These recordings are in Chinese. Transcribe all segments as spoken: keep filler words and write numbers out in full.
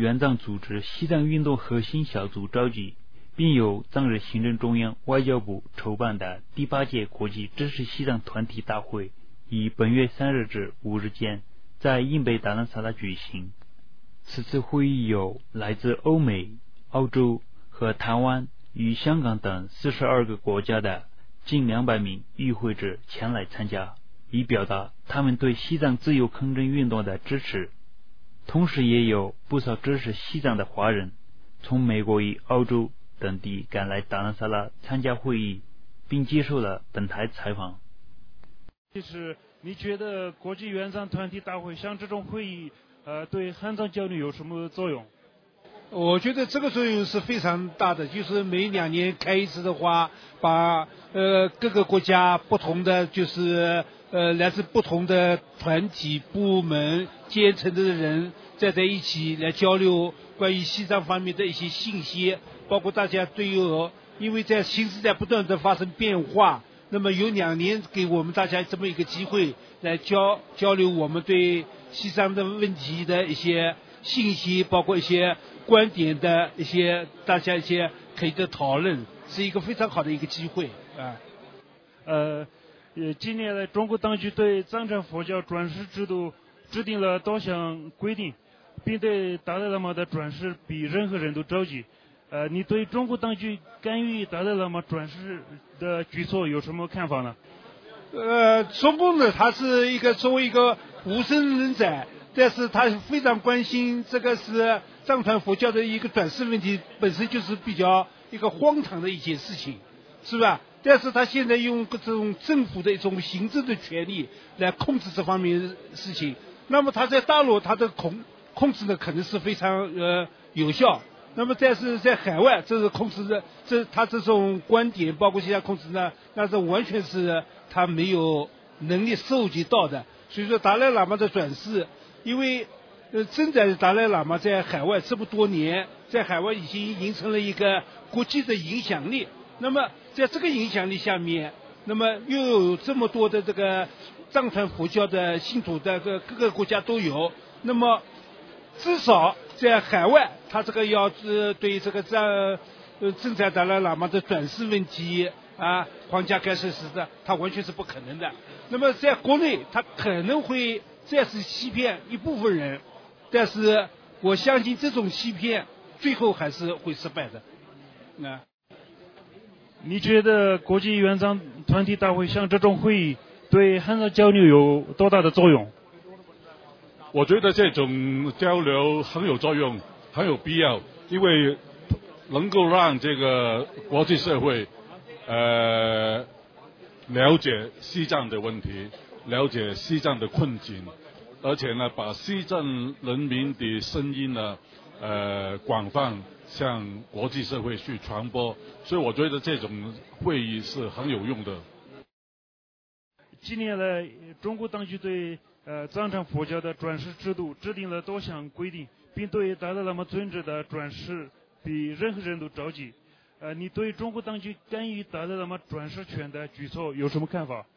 援藏组织西藏运动核心小组召集，并由藏日行政中央外交部筹办的第八届国际支持西藏团体大会，于本月三日至五日间在印北达兰萨拉举行。此次会议有来自欧美、澳洲和台湾与香港等四十二个国家的近两百名与会者前来参加，以表达他们对西藏自由抗争运动的支持。同时也有不少支持西藏的华人从美国与澳洲等地赶来达兰萨拉参加会议，并接受了本台采访。 就是你觉得国际援藏团体大会像这种会议呃，对汉藏交流有什么作用？ 我觉得这个作用是非常大的，就是每两年开一次的话，把呃各个国家不同的就是呃来自不同的团体、部门、阶层的人再在一起来交流关于西藏方面的一些信息，包括大家对于因为在新时代不断的发生变化，那么有两年给我们大家这么一个机会来交交流我们对西藏的问题的一些信息，包括一些观点的一些大家一些可以的讨论，是一个非常好的一个机会啊。 呃，近年来中国当局对藏传佛教转世制度制定了多项规定，并对达赖喇嘛的转世比任何人都着急。呃，你对中国当局干预达赖喇嘛转世的举措有什么看法呢？ 呃，中共呢，他是一个作为一个无神论者，但是他非常关心这个是藏传佛教的一个转世问题，本身就是比较一个荒唐的一件事情，是吧？但是他现在用各种政府的一种行政的权利来控制这方面的事情，那么他在大陆他的控控制呢可能是非常呃有效，那么但是在海外这是控制的，这他这种观点包括现在控制呢，那是完全是他没有能力收集到的。所以说达赖喇嘛的转世，因为呃真的达赖喇嘛在海外这么多年，在海外已经形成了一个国际的影响力，那么在这个影响力下面，那么又有这么多的这个藏传佛教的信徒的各各个国家都有，那么至少在海外他这个要是对这个藏呃正在达赖喇嘛的转世问题啊，皇家干涉时的，他完全是不可能的。那么在国内，他可能会再次欺骗一部分人，但是我相信这种欺骗最后还是会失败的。啊， 你觉得国际援藏团体大会像这种会议对汉藏交流有多大的作用？ 我觉得这种交流很有作用，很有必要，因为能够让这个国际社会呃，了解西藏的问题，了解西藏的困境，而且呢，把西藏人民的声音呢，呃，广泛向国际社会去传播，所以我觉得这种会议是很有用的。 近年来，中国当局对呃藏传佛教的转世制度制定了多项规定，并对达赖喇嘛尊者的转世比任何人都着急。呃，你对中国当局干预达赖喇嘛转世权的举措有什么看法？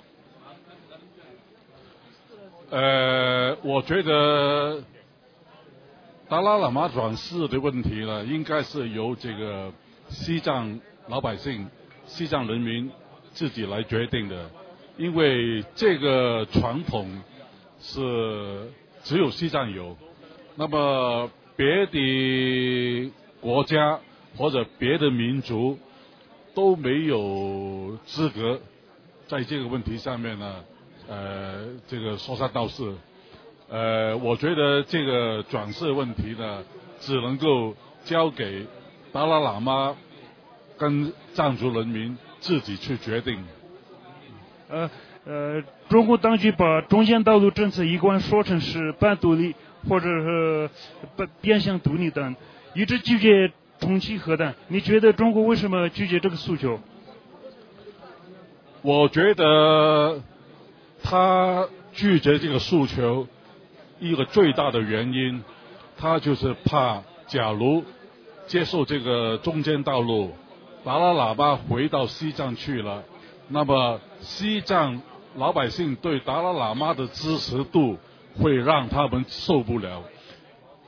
呃，我觉得达赖喇嘛转世的问题呢，应该是由这个西藏老百姓、西藏人民自己来决定的，因为这个传统是只有西藏有，那么别的国家或者别的民族都没有资格在这个问题上面呢，呃，这个说三道四。呃，我觉得这个转世问题呢，只能够交给达赖喇嘛跟藏族人民自己去决定。 呃呃，中国当局把中间道路政策一贯说成是半独立或者是变相独立等，一直拒绝重启核弹。你觉得中国为什么拒绝这个诉求？ 我觉得他拒绝这个诉求，一个最大的原因，他就是怕，假如接受这个中间道路，达赖喇嘛回到西藏去了，那么西藏老百姓对达赖喇嘛的支持度会让他们受不了。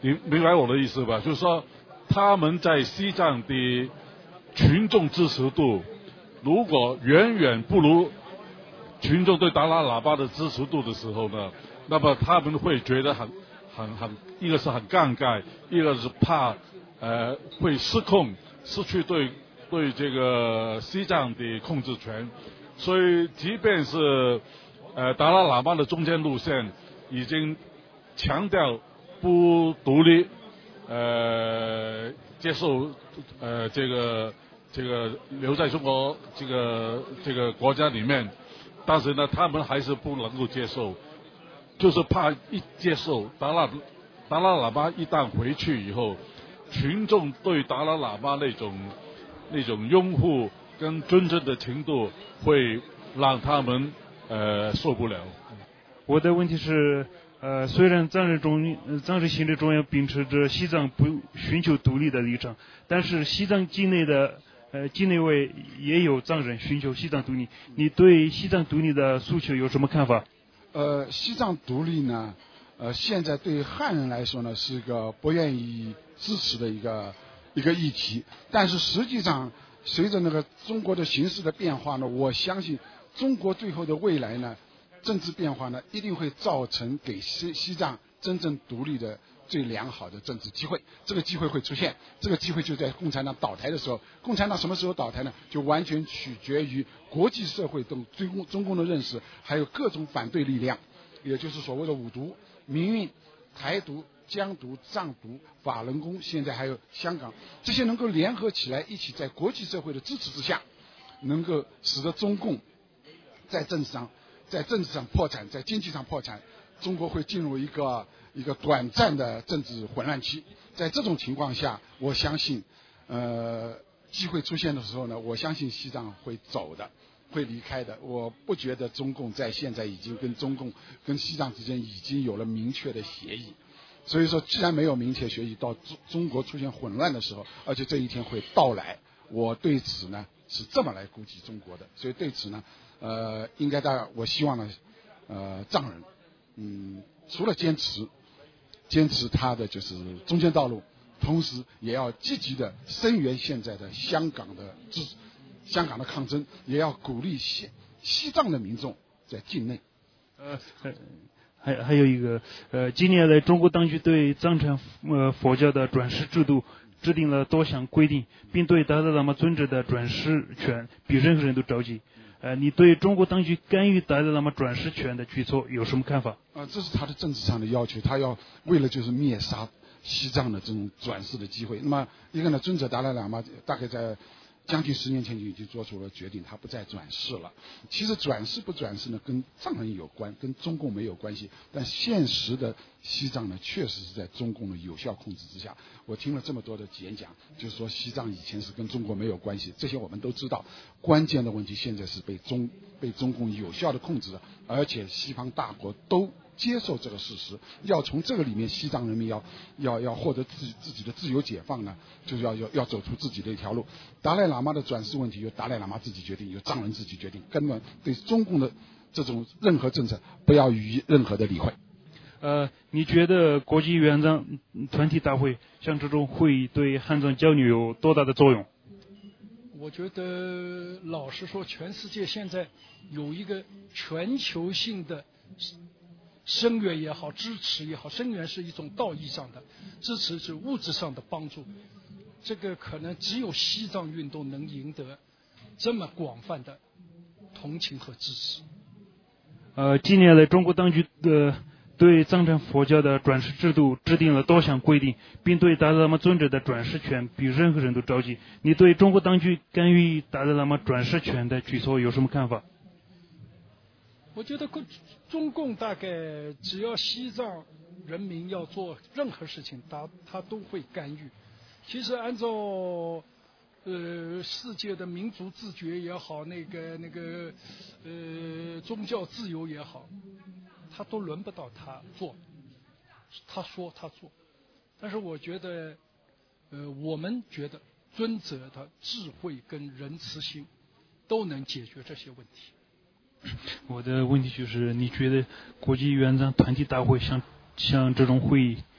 你明白我的意思吧？就是说，他们在西藏的群众支持度，如果远远不如群众对达赖喇嘛的支持度的时候呢，那么他们会觉得很、很、很，一个是很尴尬，一个是怕呃会失控，失去对对这个西藏的控制权。所以，即便是呃达赖喇嘛的中间路线已经强调不独立，呃接受呃这个这个留在中国这个这个国家里面，但是呢，他们还是不能够接受，就是怕一接受达赖达赖喇嘛一旦回去以后，群众对达赖喇嘛那种那种拥护跟尊重的程度会让他们呃受不了。 我的问题是，呃，虽然藏人中呃藏人行政中央秉持着西藏不寻求独立的立场，但是西藏境内的呃境内外也有藏人寻求西藏独立。你对西藏独立的诉求有什么看法？ 呃，西藏独立呢，呃，现在对汉人来说呢，是个不愿意支持的一个一个议题。但是实际上，随着那个中国的形势的变化呢，我相信中国最后的未来呢，政治变化呢，一定会造成给西西藏真正独立的最良好的政治机会。这个机会会出现，这个机会就在共产党倒台的时候。共产党什么时候倒台呢？就完全取决于国际社会对中中共的认识，还有各种反对力量，也就是所谓的五独：民运、台独、疆独、藏独、法轮功，现在还有香港，这些能够联合起来，一起在国际社会的支持之下，能够使得中共在政治上在政治上破产，在经济上破产，中国会进入一个一个短暂的政治混乱期。在这种情况下，我相信，呃，机会出现的时候呢，我相信西藏会走的，会离开的。我不觉得中共在现在已经跟中共跟西藏之间已经有了明确的协议。所以说，既然没有明确协议，到中中国出现混乱的时候，而且这一天会到来，我对此呢是这么来估计中国的。所以对此呢，呃，应该大，我希望呢，呃，藏人，嗯，除了坚持，坚持他的就是中间道路，同时也要积极的声援现在的香港的支香港的抗争，也要鼓励西西藏的民众在境内。 呃，还还有一个，呃，近年来中国当局对藏传呃佛教的转世制度制定了多项规定，并对达赖喇嘛尊者的转世权比任何人都着急。呃，你对中国当局干预达赖喇嘛转世权的举措有什么看法？ 啊，这是他的政治上的要求，他要为了就是灭杀西藏的这种转世的机会。那么一个呢，尊者达赖喇嘛大概在将近十年前就已经做出了决定，他不再转世了。其实转世不转世呢，跟藏人有关，跟中共没有关系。但现实的西藏呢，确实是在中共的有效控制之下。我听了这么多的演讲，就是说西藏以前是跟中国没有关系，这些我们都知道。关键的问题现在是被中被中共有效的控制了，而且西方大国都接受这个事实，要从这个里面，西藏人民要要要获得自己自己的自由解放呢，就是要要要走出自己的一条路。达赖喇嘛的转世问题由达赖喇嘛自己决定，由藏人自己决定，根本对中共的这种任何政策不要予以任何的理会。 呃，你觉得国际援藏团体大会像这种会议对汉藏交流有多大的作用？ 我觉得老实说，全世界现在有一个全球性的声援也好，支持也好，声援是一种道义上的，支持是物质上的帮助。这个可能只有西藏运动能赢得这么广泛的同情和支持。 呃，近年来中国当局的对藏传佛教的转世制度制定了多项规定，并对达赖喇嘛尊者的转世权比任何人都着急。你对中国当局干预达赖喇嘛转世权的举措有什么看法？ 我觉得中共大概只要西藏人民要做任何事情，他他都会干预。其实按照呃世界的民族自觉也好，那个那个呃宗教自由也好，他都轮不到他做，他说他做。但是我觉得，呃，我们觉得尊者的智慧跟仁慈心都能解决这些问题。 我的问题就是，你觉得国际援藏团体大会像像这种会议，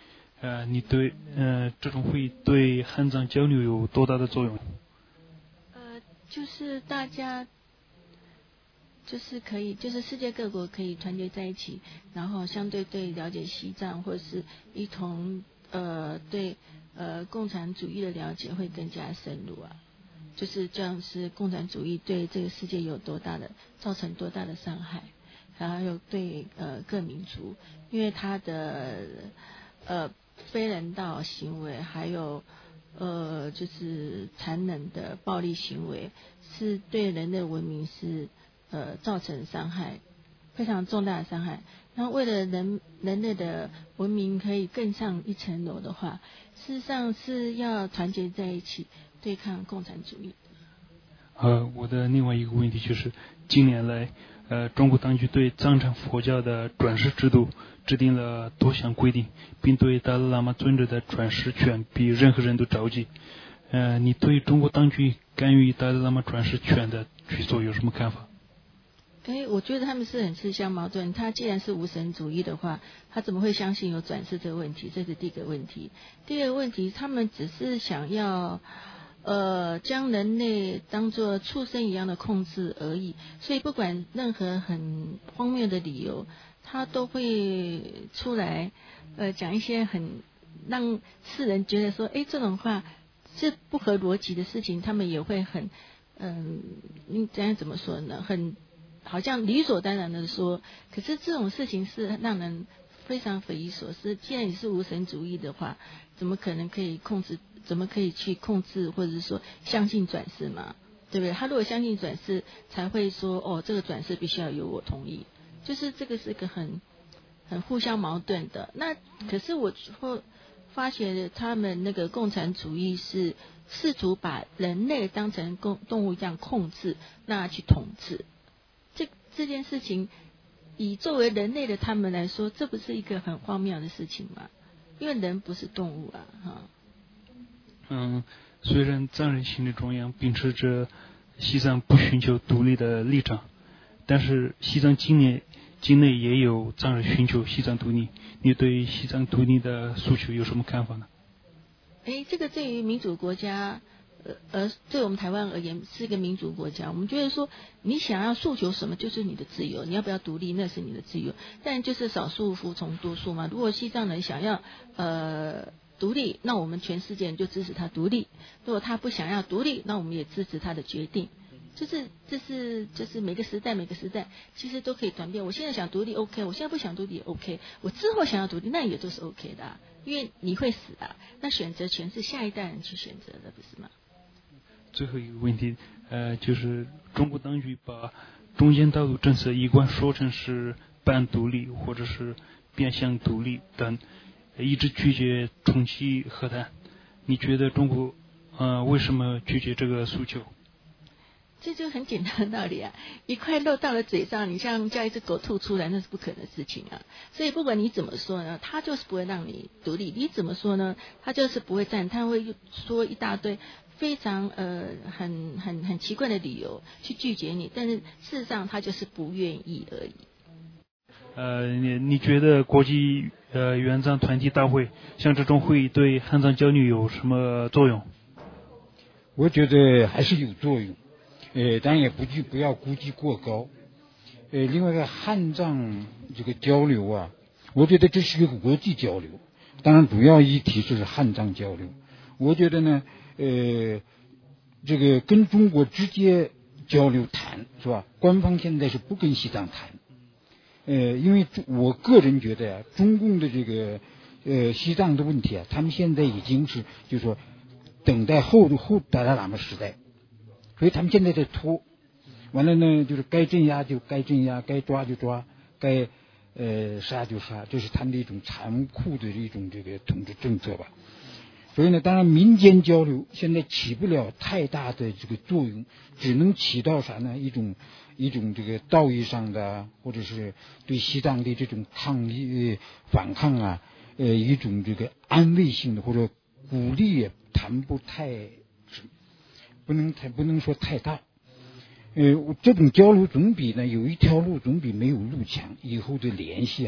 呃，你对呃这种会对汉藏交流有多大的作用？ 呃，就是大家就是可以，就是世界各国可以团结在一起，然后相对对了解西藏，或是一同呃对呃共产主义的了解会更加深入啊。就是这样，是共产主义对这个世界有多大的造成多大的伤害，还有对呃各民族，因为他的呃非人道行为，还有呃就是残忍的暴力行为，是对人类文明是呃造成伤害，非常重大的伤害。然后为了人人类的文明可以更上一层楼的话，事实上是要团结在一起对抗共产主义。 呃，我的另外一个问题就是，近年来，呃，中国当局对藏传佛教的转世制度制定了多项规定，并对达赖喇嘛尊者的转世权比任何人都着急。呃，你对中国当局干预达赖喇嘛转世权的举措有什么看法？ 哎，我觉得他们是很自相矛盾。他既然是无神主义的话，他怎么会相信有转世这个问题？这是第一个问题。第二个问题，他们只是想要呃将人类当作畜生一样的控制而已。所以不管任何很荒谬的理由，他都会出来呃讲一些很让世人觉得说，哎，这种话是不合逻辑的事情，他们也会很嗯，应该怎么说呢？很好像理所当然的说，可是这种事情是让人非常匪夷所思。既然你是无神主义的话，怎么可能可以控制？怎么可以去控制，或者是说相信转世嘛？对不对？他如果相信转世，才会说哦，这个转世必须要由我同意。就是这个是个很很互相矛盾的。那可是我后发现他们那个共产主义是试图把人类当成动动物一样控制，那去统治。这这件事情，以作为人类的他们来说，这不是一个很荒谬的事情吗？因为人不是动物啊，哈。 嗯，虽然藏人行政中央秉持着西藏不寻求独立的立场，但是西藏境内境内也有藏人寻求西藏独立。你对西藏独立的诉求有什么看法呢？ 哎，这个对于民主国家。呃，而对我们台湾而言是一个民主国家，我们觉得说你想要诉求什么就是你的自由，你要不要独立那是你的自由，但就是少数服从多数嘛。如果西藏人想要呃独立，那我们全世界人就支持他独立；如果他不想要独立，那我们也支持他的决定。就是这是就是每个时代每个时代其实都可以转变。我现在想独立 OK， 我现在不想独立也 OK， 我之后想要独立那也都是 OK 的、啊，因为你会死啊，那选择权是下一代人去选择的，不是吗？ 最后一个问题，呃，就是中国当局把中间道路政策一贯说成是半独立或者是变相独立等，一直拒绝重启和谈。你觉得中国呃为什么拒绝这个诉求？ 这就很简单的道理啊，一块肉到了嘴上，你像叫一只狗吐出来，那是不可能的事情啊。所以不管你怎么说呢，他就是不会让你独立；你怎么说呢，他就是不会站，他会说一大堆非常呃很很很奇怪的理由去拒绝你，但是事实上他就是不愿意而已。 呃，你你觉得国际呃援藏团体大会像这种会议对汉藏交流有什么作用？ 我觉得还是有作用。呃，但也不计不要估计过高。呃，另外一个汉藏这个交流啊，我觉得这是一个国际交流，当然主要议题是汉藏交流。我觉得呢，呃，这个跟中国直接交流谈是吧？官方现在是不跟西藏谈，呃，因为我个人觉得啊，中共的这个呃西藏的问题啊，他们现在已经是就是说等待后后达赖喇嘛时代。所以他们现在在拖，完了呢，就是该镇压就该镇压，该抓就抓，该呃杀就杀，这是他们的一种残酷的一种这个统治政策吧。所以呢，当然民间交流现在起不了太大的这个作用，只能起到啥呢？一种一种这个道义上的，或者是对西藏的这种抗议反抗啊，呃，一种这个安慰性的或者鼓励也谈不太。不能太不能说太大，呃，这种交流总比呢有一条路总比没有路强。以后的联系啊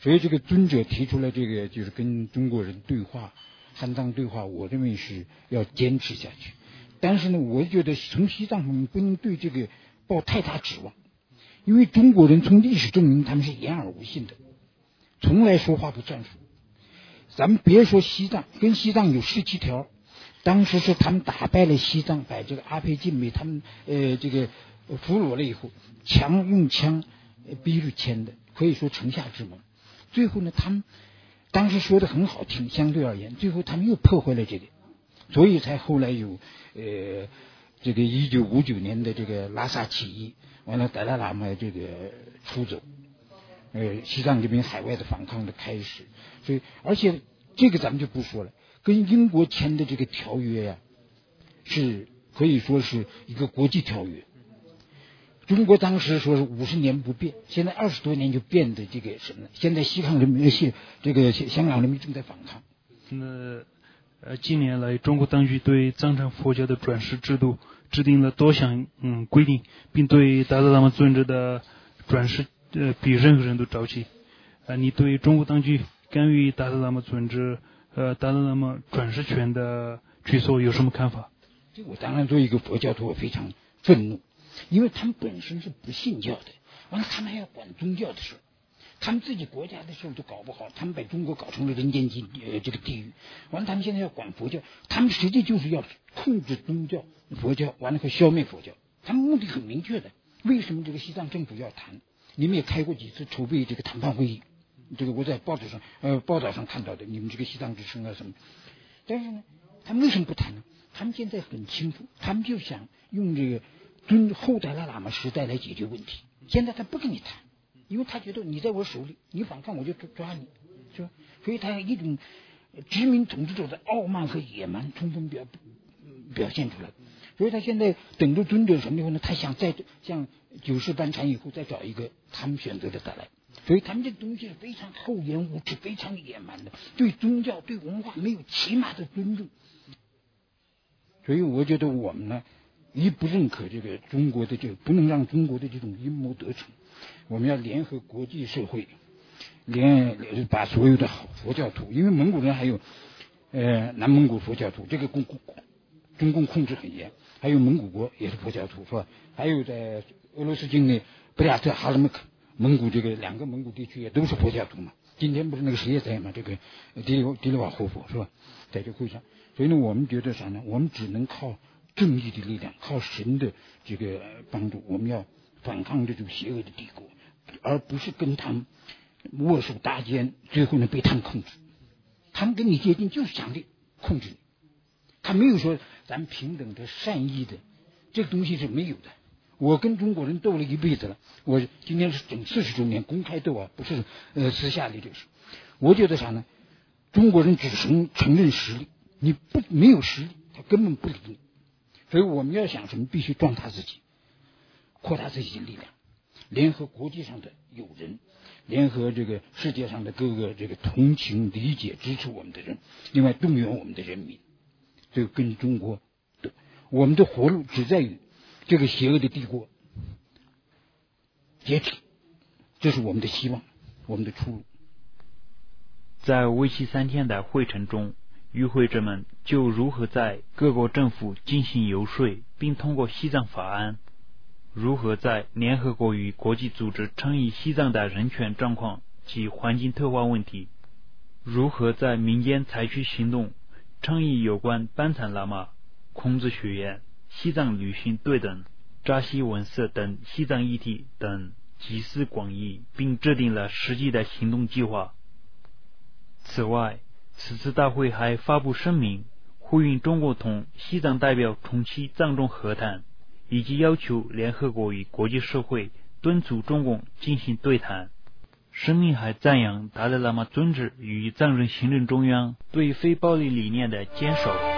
所以这个尊者提出了这个就是跟中国人对话，汉藏对话，我认为是要坚持下去。但是呢，我觉得从西藏方面不能对这个抱太大指望，因为中国人从历史证明他们是言而无信的，从来说话不算数。咱们别说西藏，跟西藏有十七条，当时是他们打败了西藏，把这个阿沛晋美他们呃这个俘虏了以后，强用枪逼着签的，可以说城下之盟。最后呢，他们当时说的很好听，相对而言，最后他们又破坏了这个，所以才后来有呃这个一九五九年的这个拉萨起义，完了达赖喇嘛这个出走，呃西藏这边海外的反抗的开始。所以而且这个咱们就不说了，跟英国签的这个条约呀、啊，是可以说是一个国际条约。中国当时说是五十年不变，现在二十多年就变的这个什么呢？现在西抗人民是这个香港人民正在反抗。 那呃，近年来中国当局对藏传佛教的转世制度制定了多项嗯规定，并对达赖喇嘛尊者的转世呃比任何人都着急。呃，你对中国当局干预达赖喇嘛尊者呃达赖喇嘛转世权的举措有什么看法？ 这我当然作为一个佛教徒，我非常愤怒。因为他们本身是不信教的，完了他们还要管宗教的事，他们自己国家的事都搞不好，他们把中国搞成了人间地呃这个地狱，完了他们现在要管佛教，他们实际就是要控制宗教佛教，完了会消灭佛教，他们目的很明确的。为什么这个西藏政府要谈？你们也开过几次筹备这个谈判会议，这个我在报纸上呃报道上看到的，你们这个西藏之声啊什么，但是呢，他们为什么不谈呢？他们现在很清楚，他们就想用这个尊后达赖喇嘛时代来解决问题。现在他不跟你谈，因为他觉得你在我手里，你反抗我就抓你，是吧？所以他一种殖民统治者的傲慢和野蛮充分表表现出来。所以他现在等着尊者什么以后呢？他想再像九世班禅以后再找一个他们选择的达赖。所以他们这个东西是非常厚颜无耻、非常野蛮的，对宗教、对文化没有起码的尊重。所以我觉得我们呢，一不认可这个中国的这个，不能让中国的这种阴谋得逞。我们要联合国际社会，联把所有的好佛教徒，因为蒙古人还有呃南蒙古佛教徒，这个共中共控制很严，还有蒙古国也是佛教徒，是吧？还有在俄罗斯境内布列特哈尔木克蒙古这个两个蒙古地区也都是佛教徒嘛。今天不是那个谁也在嘛，这个迪里迪里瓦活佛是吧？在这会上，所以呢，我们觉得啥呢？我们只能靠正义的力量，靠神的这个帮助，我们要反抗这种邪恶的帝国，而不是跟他们握手搭肩，最后呢被他们控制。他们跟你接近就是想着控制你，他没有说咱们平等的善意的，这个东西是没有的。我跟中国人斗了一辈子了，我今天是整四十周年公开斗啊，不是呃私下里这事。我觉得啥呢？中国人只承承认实力，你不没有实力，他根本不理你。所以我们要想什么，必须壮大自己，扩大自己的力量，联合国际上的友人，联合这个世界上的各个这个同情、理解、支持我们的人，另外动员我们的人民。这个跟中国的我们的活路只在于这个邪恶的帝国解体，这是我们的希望，我们的出路。 在为期三天的会程中，与会者们就如何在各国政府进行游说，并通过西藏法案，如何在联合国与国际组织倡议西藏的人权状况及环境退化问题，如何在民间采取行动，倡议有关班禅喇嘛、孔子学院、西藏旅行对等、扎西文色等西藏议题等集思广益，并制定了实际的行动计划。此外，此次大会还发布声明，呼吁中国同西藏代表重启藏中和谈，以及要求联合国与国际社会敦促中共进行对谈。声明还赞扬达赖喇嘛尊者与藏人行政中央对非暴力理念的坚守。